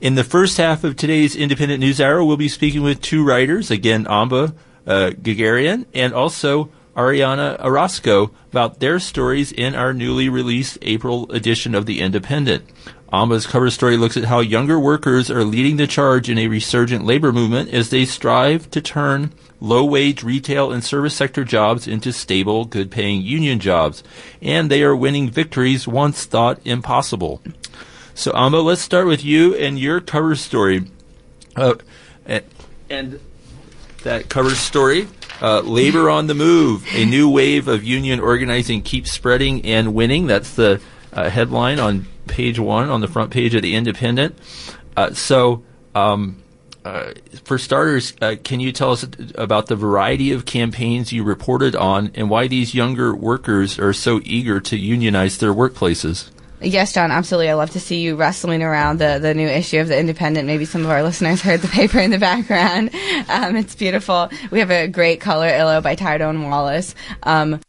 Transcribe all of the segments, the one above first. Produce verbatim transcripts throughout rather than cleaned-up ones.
In the first half of today's Independent News Hour, we'll be speaking with two writers, again, Amba uh, Guerguerian and also Ariana Orozco, about their stories in our newly released April edition of The Independent. Amba's cover story looks at how younger workers are leading the charge in a resurgent labor movement as they strive to turn low-wage retail and service sector jobs into stable, good-paying union jobs. And they are winning victories once thought impossible. So, Amba, let's start with you and your cover story. Uh, and, and that cover story, uh, Labor on the Move, a new wave of union organizing keeps spreading and winning. That's the uh, headline on page one, on the front page of The Independent. Uh, so, um, uh, for starters, uh, can you tell us about the variety of campaigns you reported on and why these younger workers are so eager to unionize their workplaces? Yes, John, absolutely. I love to see you wrestling around the, the new issue of The Independent. Maybe some of our listeners heard the paper in the background. Um, it's beautiful. We have a great color illo by Tyrone Wallace. Um,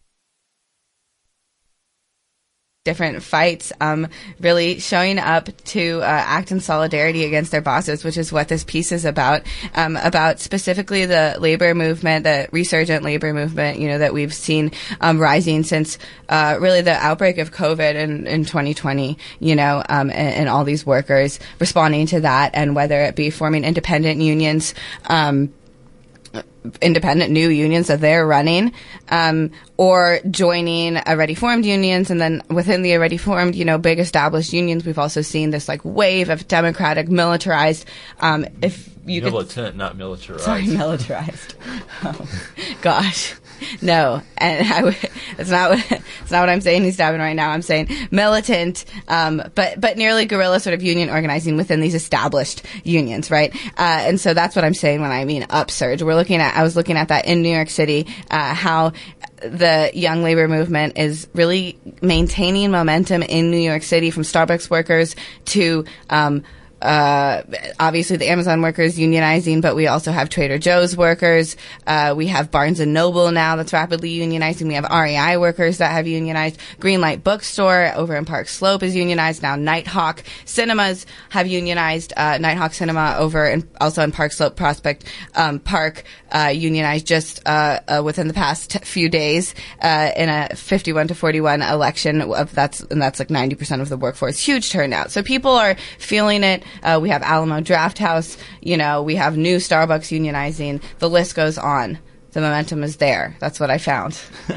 different fights, um, really showing up to uh, act in solidarity against their bosses, which is what this piece is about, um, about specifically the labor movement, the resurgent labor movement, you know, that we've seen um, rising since uh, really the outbreak of COVID in, in twenty twenty, you know, um, and, and all these workers responding to that, and whether it be forming independent unions, um, independent new unions that they're running, um, or joining already formed unions, and then within the already formed, you know, big established unions, we've also seen this like wave of democratic, militarized, um, if you militant, could, not militarized. Sorry, militarized. Oh, gosh. No, and I w- it's not what it's not what I'm saying. He's stabbing right now. I'm saying militant, um, but but nearly guerrilla sort of union organizing within these established unions, right? Uh, and so that's what I'm saying when I mean upsurge. We're looking at. I was looking at that in New York City, uh, how the young labor movement is really maintaining momentum in New York City, from Starbucks workers to um, Uh, obviously the Amazon workers unionizing, but we also have Trader Joe's workers. Uh, we have Barnes and Noble now that's rapidly unionizing. We have R E I workers that have unionized. Greenlight Bookstore over in Park Slope is unionized now. Nighthawk Cinemas have unionized. Uh, Nighthawk Cinema over in, also in Park Slope Prospect um, Park uh, unionized just uh, uh, within the past t- few days uh, in a fifty-one to forty-one election. Of that's and that's like ninety percent of the workforce. Huge turnout. So people are feeling it. Uh, we have Alamo Drafthouse, you know, we have new Starbucks unionizing. The list goes on. The momentum is there. That's what I found.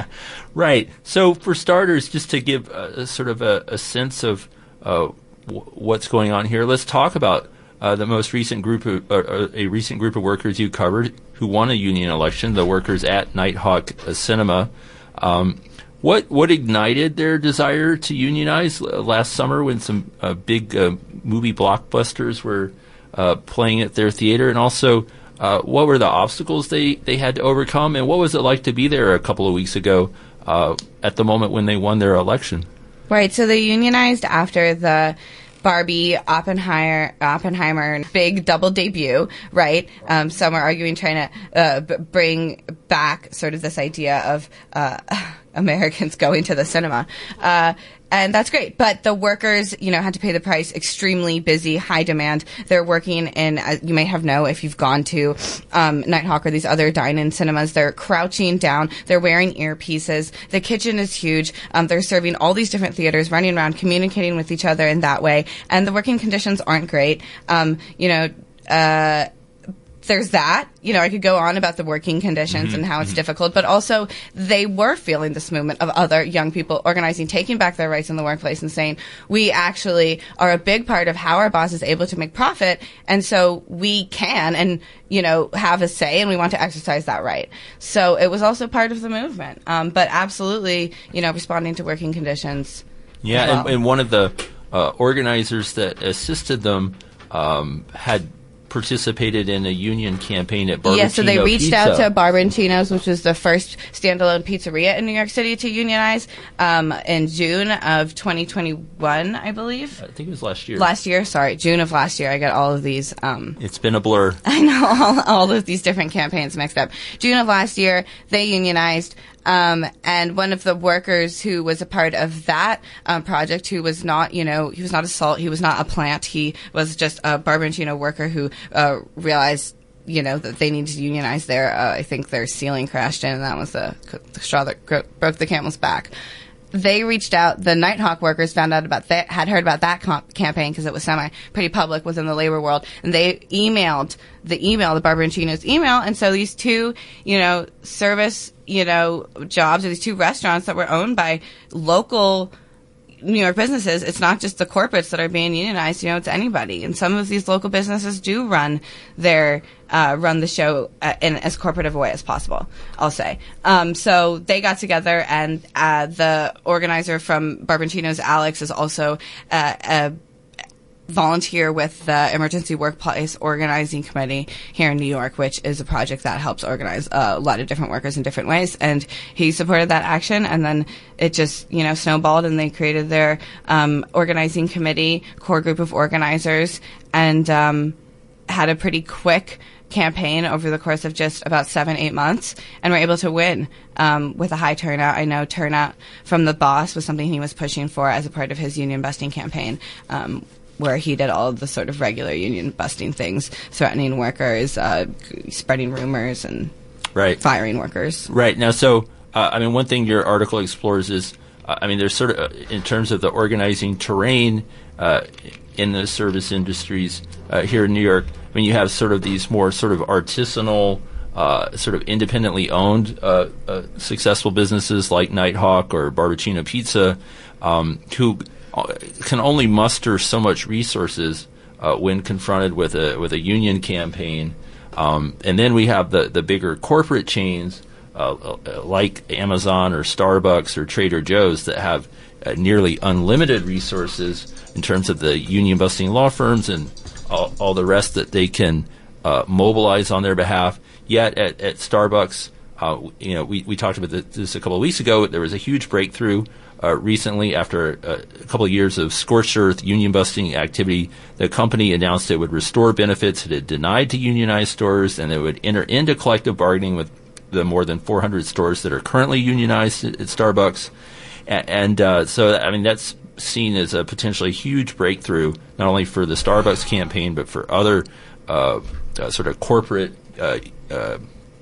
Right. So for starters, just to give a, a sort of a, a sense of uh, w- what's going on here, let's talk about uh, the most recent group of, uh, a recent group of workers you covered who won a union election, the workers at Nighthawk uh, Cinema. Um, What what ignited their desire to unionize last summer when some uh, big uh, movie blockbusters were uh, playing at their theater? And also, uh, what were the obstacles they, they had to overcome? And what was it like to be there a couple of weeks ago uh, at the moment when they won their election? Right. So they unionized after the Barbie, Oppenheimer, Oppenheimer, big double debut, right? Um, some are arguing trying to uh, b- bring back sort of this idea of uh, Americans going to the cinema. Uh, and that's great. But the workers, you know, had to pay the price. Extremely busy, high demand. They're working in, uh, you may have know if you've gone to um, Nighthawk or these other dine-in cinemas, they're crouching down. They're wearing earpieces. The kitchen is huge. Um, they're serving all these different theaters, running around, communicating with each other in that way. And the working conditions aren't great. Um, you know, uh, there's that. You know, I could go on about the working conditions mm-hmm. and how it's mm-hmm. difficult, but also they were feeling this movement of other young people organizing, taking back their rights in the workplace and saying, we actually are a big part of how our boss is able to make profit, and so we can and, you know, have a say, and we want to exercise that right. So it was also part of the movement, um, but absolutely, you know, responding to working conditions. Yeah, well. and, and one of the uh, organizers that assisted them um, had participated in a union campaign at Barbertino Yeah, so they reached Pizza. out to Barbertino's, which was the first standalone pizzeria in New York City to unionize um, in June of twenty twenty-one, I believe. I think it was last year. Last year, sorry, June of last year. I got all of these. Um, it's been a blur. I know, all, all of these different campaigns mixed up. June of last year, they unionized. Um, and one of the workers who was a part of that um, project, who was not, you know, he was not a salt, he was not a plant, he was just a Barber&Chino worker who uh, realized, you know, that they needed to unionize their, uh, I think their ceiling crashed in, and that was the, the straw that gro- broke the camel's back. They reached out, the Nighthawk workers found out about that, had heard about that comp- campaign because it was semi pretty public within the labor world, and they emailed the email, the Barber&Chino's email, and so these two, you know, service, you know, jobs, or these two restaurants that were owned by local New York businesses, it's not just the corporates that are being unionized, you know, it's anybody. And some of these local businesses do run their, uh, run the show uh, in as corporate of a way as possible, I'll say. Um, so they got together, and uh, the organizer from Barber&Chino's, Alex, is also uh, a volunteer with the Emergency Workplace Organizing Committee here in New York, which is a project that helps organize uh, a lot of different workers in different ways. And he supported that action, and then it just, you know, snowballed, and they created their um, organizing committee, core group of organizers, and um, had a pretty quick campaign over the course of just about seven, eight months, and were able to win um, with a high turnout. I know turnout from the boss was something he was pushing for as a part of his union busting campaign, um, where he did all of the sort of regular union busting things, threatening workers, uh, spreading rumors, and right. firing workers. Right. Now, so, uh, I mean, one thing your article explores is, uh, I mean, there's sort of, uh, in terms of the organizing terrain uh, in the service industries uh, here in New York, I mean, you have sort of these more sort of artisanal, uh, sort of independently owned uh, uh, successful businesses like Nighthawk or Barber&Chino Pizza, um, who can only muster so much resources uh, when confronted with a with a union campaign, um, and then we have the the bigger corporate chains uh, like Amazon or Starbucks or Trader Joe's that have uh, nearly unlimited resources in terms of the union busting law firms and all, all the rest that they can uh, mobilize on their behalf. Yet at, at Starbucks, uh, you know, we we talked about this a couple of weeks ago. There was a huge breakthrough. Uh, recently, after uh, a couple of years of scorched earth union busting activity, the company announced it would restore benefits it had denied to unionized stores, and it would enter into collective bargaining with the more than four hundred stores that are currently unionized at, at Starbucks. A- and uh, so, I mean, that's seen as a potentially huge breakthrough, not only for the Starbucks campaign, but for other uh, uh, sort of corporate uh, uh,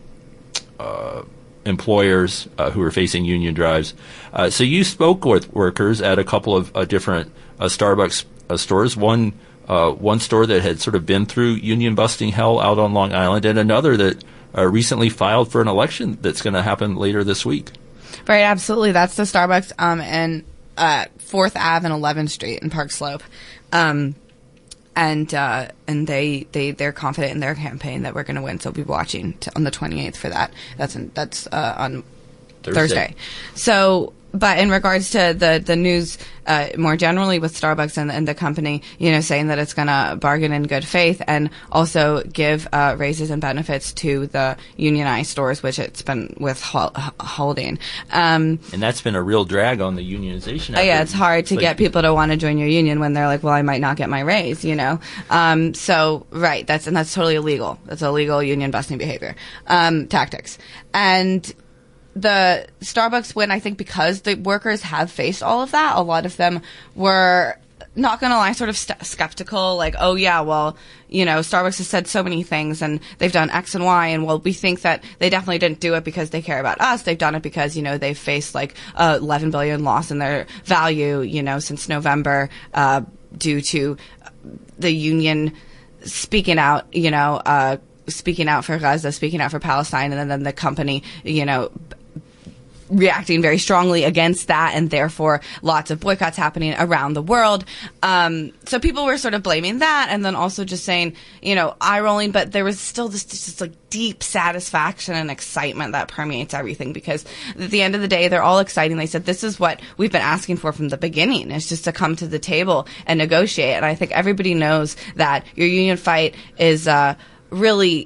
uh employers uh, who are facing union drives. Uh, so you spoke with workers at a couple of uh, different uh, Starbucks uh, stores. One uh, one store that had sort of been through union busting hell out on Long Island, and another that uh, recently filed for an election that's going to happen later this week. Right, absolutely. That's the Starbucks um, in uh, fourth Avenue and eleventh Street in Park Slope. Um, And uh, and they they they're confident in their campaign that we're going to win. So we'll be watching t- on the twenty-eighth for that. That's in, that's uh, on Thursday. Thursday. So, but in regards to the the news uh, more generally with Starbucks and, and the company, you know, saying that it's going to bargain in good faith and also give uh, raises and benefits to the unionized stores, which it's been withholding. Um, and that's been a real drag on the unionization. Oh, yeah, it's hard to like, get people to want to join your union when they're like, well, I might not get my raise, you know. Um, so, right, that's and that's totally illegal. That's illegal union busting behavior, um, tactics. And the Starbucks win, I think, because the workers have faced all of that. A lot of them were, not going to lie, sort of st- skeptical, like, oh, yeah, well, you know, Starbucks has said so many things, and they've done X and Y, and, well, we think that they definitely didn't do it because they care about us. They've done it because, you know, they've faced, like, a eleven billion dollars loss in their value, you know, since November, uh, due to the union speaking out, you know, uh, speaking out for Gaza, speaking out for Palestine, and then the company, you know, reacting very strongly against that, and therefore lots of boycotts happening around the world. Um, so people were sort of blaming that, and then also just saying, you know, eye rolling, but there was still this just like deep satisfaction and excitement that permeates everything, because at the end of the day, they're all exciting. They said, this is what we've been asking for from the beginning, is just to come to the table and negotiate. And I think everybody knows that your union fight is uh, really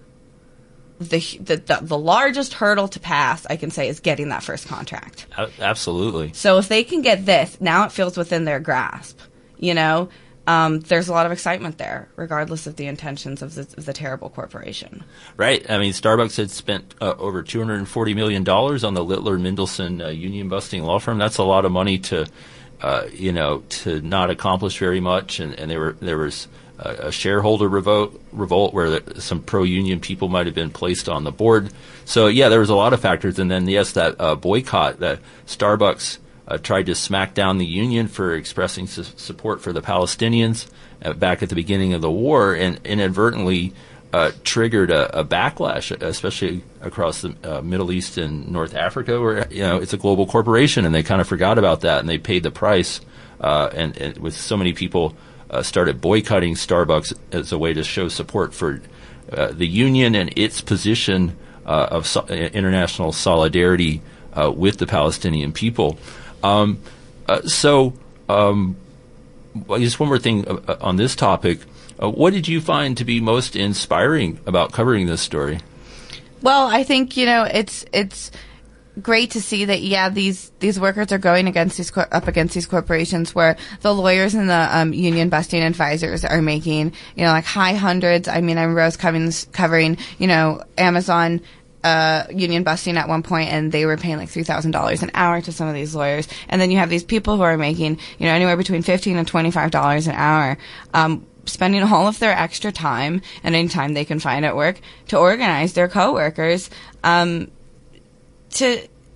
The, the the the largest hurdle to pass, I can say, is getting that first contract. Absolutely. So if they can get this, now it feels within their grasp. You know, um, there's a lot of excitement there, regardless of the intentions of the, of the terrible corporation. Right. I mean, Starbucks had spent uh, over two hundred forty million dollars on the Littler Mendelson uh, union-busting law firm. That's a lot of money to, uh, you know, to not accomplish very much. And, and there were there was a, a shareholder revolt, revolt where the, some pro-union people might have been placed on the board. So, yeah, there was a lot of factors. And then, yes, that uh, boycott, that Starbucks Uh, tried to smack down the union for expressing su- support for the Palestinians uh, back at the beginning of the war, and inadvertently uh, triggered a, a backlash, especially across the uh, Middle East and North Africa, where you know it's a global corporation, and they kind of forgot about that, and they paid the price. Uh, and, and with so many people uh, started boycotting Starbucks as a way to show support for uh, the union and its position uh, of so- international solidarity uh, with the Palestinian people. Um, uh, so, um, well, just one more thing uh, on this topic. Uh, what did you find to be most inspiring about covering this story? Well, I think, you know, it's it's great to see that, yeah, these, these workers are going against these cor- up against these corporations where the lawyers and the um, union busting advisors are making, you know, like high hundreds. I mean, I was covering, covering you know, Amazon Uh, union busting at one point, and they were paying like three thousand dollars an hour to some of these lawyers. And then you have these people who are making, you know, anywhere between fifteen and twenty-five dollars an hour, um, spending all of their extra time and any time they can find at work to organize their coworkers, um, to,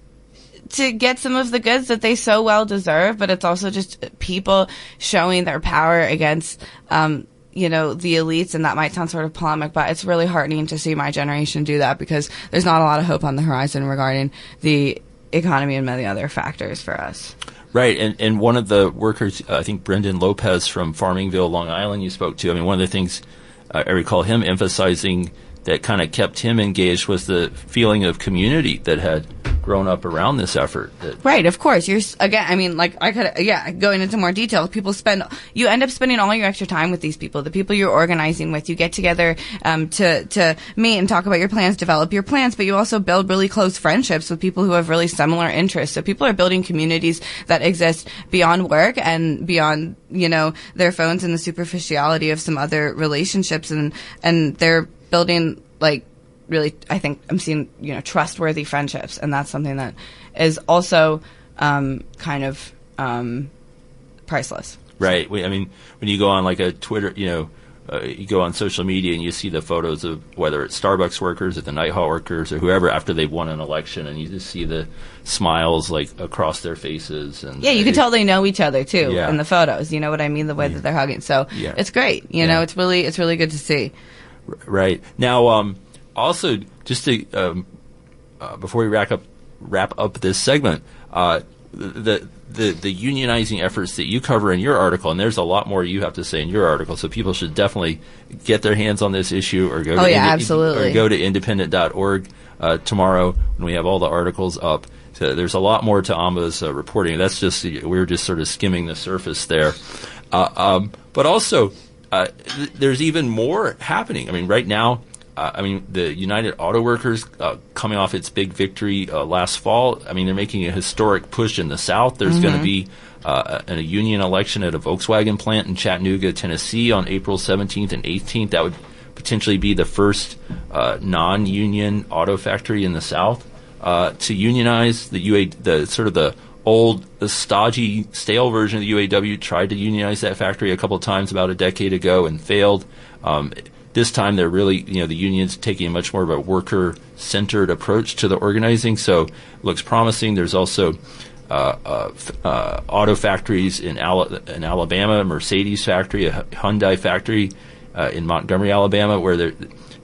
to get some of the goods that they so well deserve. But it's also just people showing their power against, um, you know, the elites, and that might sound sort of polemic, but it's really heartening to see my generation do that because there's not a lot of hope on the horizon regarding the economy and many other factors for us. Right, and and one of the workers, uh, I think Brendan Lopez from Farmingville, Long Island, you spoke to, I mean, one of the things uh, I recall him emphasizing that kind of kept him engaged was the feeling of community that had grown up around this effort. Right, of course. You're again. I mean, like I could, yeah. Going into more detail, people spend. You end up spending all your extra time with these people, the people you're organizing with. You get together um, to to meet and talk about your plans, develop your plans, but you also build really close friendships with people who have really similar interests. So people are building communities that exist beyond work and beyond, you know, their phones and the superficiality of some other relationships, and and they're building like. Really, I think I'm seeing, you know, trustworthy friendships, and that's something that is also um, kind of um, priceless. Right. I mean, when you go on like a Twitter, you know, uh, you go on social media and you see the photos of whether it's Starbucks workers or the Night Hall workers or whoever after they've won an election, and you just see the smiles like across their faces. And yeah, you can tell they know each other too yeah. in the photos. You know what I mean? The way yeah. that they're hugging. So yeah. it's great. You yeah. know, it's really it's really good to see. Right now. Um, Also, just to um, uh, before we wrap up wrap up this segment, uh, the the the unionizing efforts that you cover in your article, and there's a lot more you have to say in your article, so people should definitely get their hands on this issue or go oh to yeah, indi- absolutely. or go to independent dot org uh, tomorrow when we have all the articles up. So there's a lot more to Amba's uh, reporting. That's just we we're just sort of skimming the surface there, uh, um, but also uh, th- there's even more happening. I mean, right now. Uh, I mean, the United Auto Workers uh, coming off its big victory uh, last fall. I mean, they're making a historic push in the South. There's mm-hmm. going to be uh, a, a union election at a Volkswagen plant in Chattanooga, Tennessee on April seventeenth and eighteenth. That would potentially be the first uh, non-union auto factory in the South uh, to unionize. The U A, the sort of the old, the stodgy, stale version of the U A W tried to unionize that factory a couple of times about a decade ago and failed. Um, This time they're really, you know, the union's taking a much more of a worker-centered approach to the organizing, so it looks promising. There's also uh, uh, f- uh, auto factories in, Al- in Alabama, a Mercedes factory, a Hyundai factory uh, in Montgomery, Alabama, where the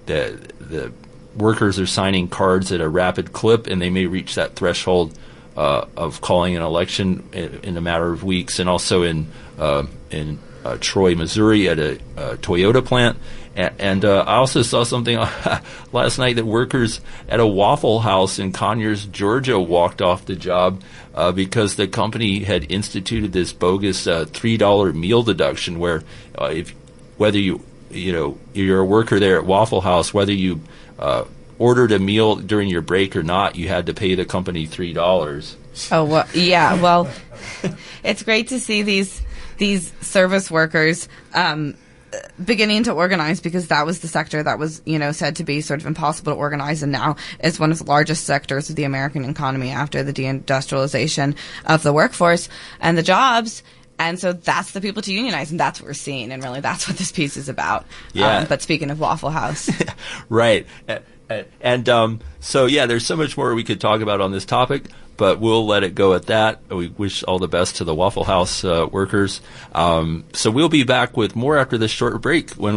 the workers are signing cards at a rapid clip, and they may reach that threshold uh, of calling an election in, in a matter of weeks. And also in uh, in uh, Troy, Missouri, at a, a Toyota plant. And uh, I also saw something last night that workers at a Waffle House in Conyers, Georgia, walked off the job uh, because the company had instituted this bogus uh, three dollar meal deduction, where uh, if whether you you know you're a worker there at Waffle House, whether you uh, ordered a meal during your break or not, you had to pay the company three dollars. Oh well, yeah. Well, it's great to see these. these service workers um, beginning to organize, because that was the sector that was, you know, said to be sort of impossible to organize, and now is one of the largest sectors of the American economy after the deindustrialization of the workforce and the jobs. And so that's the people to unionize, and that's what we're seeing, and really that's what this piece is about. Yeah. Um, but speaking of Waffle House. Right. Uh, and um, so, yeah, there's so much more we could talk about on this topic, but we'll let it go at that. We wish all the best to the Waffle House uh, workers. Um, so we'll be back with more after this short break when